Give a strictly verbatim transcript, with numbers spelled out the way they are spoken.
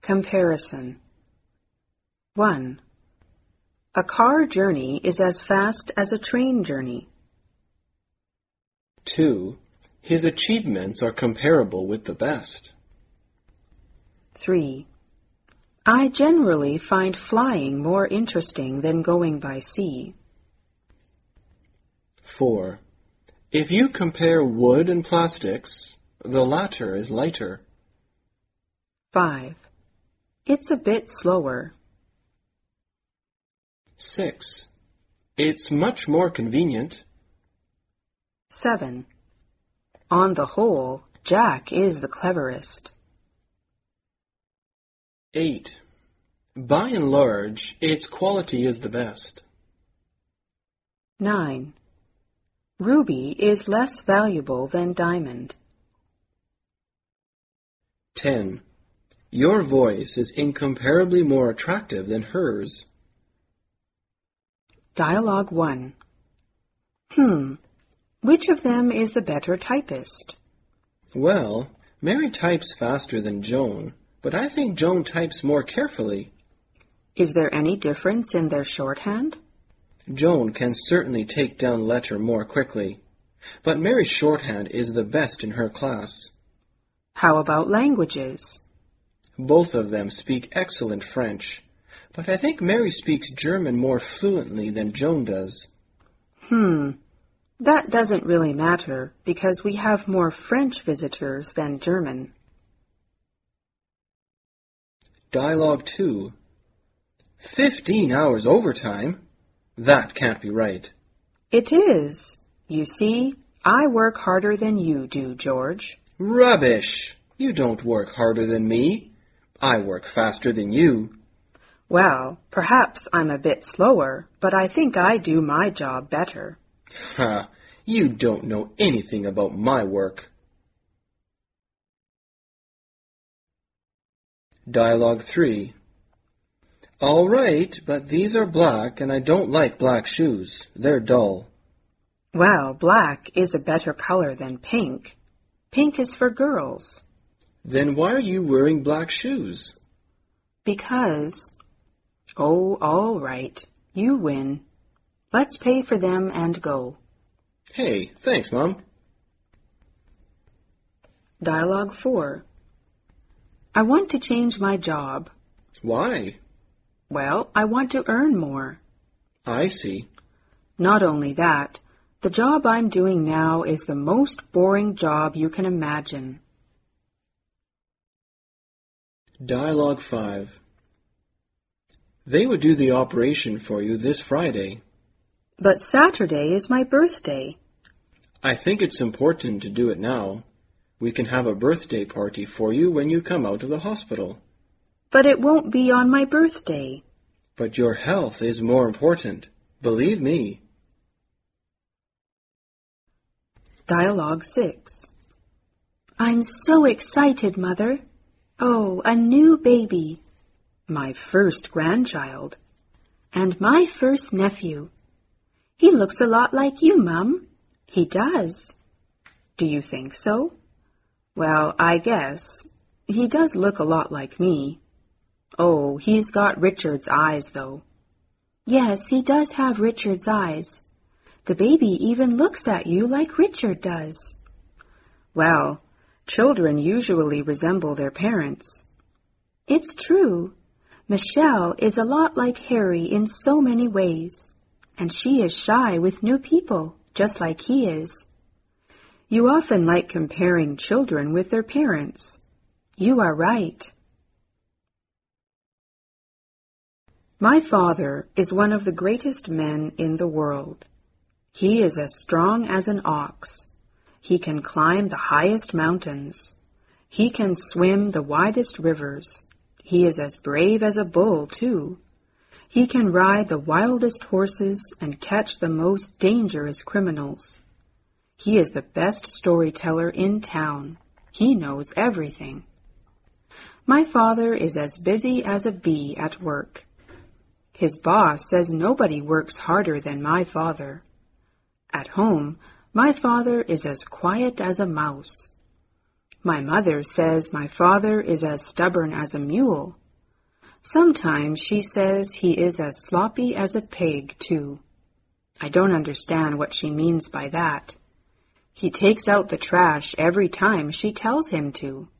Comparison. one. A car journey is as fast as a train journey. two. His achievements are comparable with the best. three. I generally find flying more interesting than going by sea. four. If you compare wood and plastics, the latter is lighter. five. It's a bit slower. six. It's much more convenient. seven. On the whole, Jack is the cleverest. eight. By and large, its quality is the best. nine. Ruby is less valuable than Diamond. ten. Your voice is incomparably more attractive than hers. Dialogue one. Hmm. Which of them is the better typist? Well, Mary types faster than Joan, but I think Joan types more carefully. Is there any difference in their shorthand? Joan can certainly take down letter more quickly, but Mary's shorthand is the best in her class. How about languages? Both of them speak excellent French, but I think Mary speaks German more fluently than Joan does. Hmm. That doesn't really matter, because we have more French visitors than German. Dialogue two. Fifteen hours overtime? That can't be right. It is. You see, I work harder than you do, George. Rubbish! You don't work harder than me. I work faster than you. Well, perhaps I'm a bit slower, but I think I do my job better. Ha! You don't know anything about my work. Dialogue three. All right, but these are black, and I don't like black shoes. They're dull. Well, black is a better color than pink. Pink is for girls. Then why are you wearing black shoes? Because... Oh, all right. You win. Let's pay for them and go. Hey, thanks, Mom. Dialogue four. I want to change my job. Why? Well, I want to earn more. I see. Not only that, the job I'm doing now is the most boring job you can imagine. Dialogue five. They would do the operation for you this Friday. But Saturday is my birthday. I think it's important to do it now. We can have a birthday party for you when you come out of the hospital. But it won't be on my birthday. But your health is more important. Believe me. Dialogue six. I'm so excited, Mother. Oh, a new baby. My first grandchild. And my first nephew. He looks a lot like you, Mum. He does. Do you think so? Well, I guess. He does look a lot like me. Oh, he's got Richard's eyes, though. Yes, he does have Richard's eyes. The baby even looks at you like Richard does. Well, children usually resemble their parents. It's true. Michelle is a lot like Harry in so many ways, and she is shy with new people, just like he is. You often like comparing children with their parents. You are right. My father is one of the greatest men in the world. He is as strong as an ox. He can climb the highest mountains. He can swim the widest rivers. He is as brave as a bull, too. He can ride the wildest horses and catch the most dangerous criminals. He is the best storyteller in town. He knows everything. My father is as busy as a bee at work. His boss says nobody works harder than my father. At home, my father is as quiet as a mouse. My mother says my father is as stubborn as a mule. Sometimes she says he is as sloppy as a pig, too. I don't understand what she means by that. He takes out the trash every time she tells him to.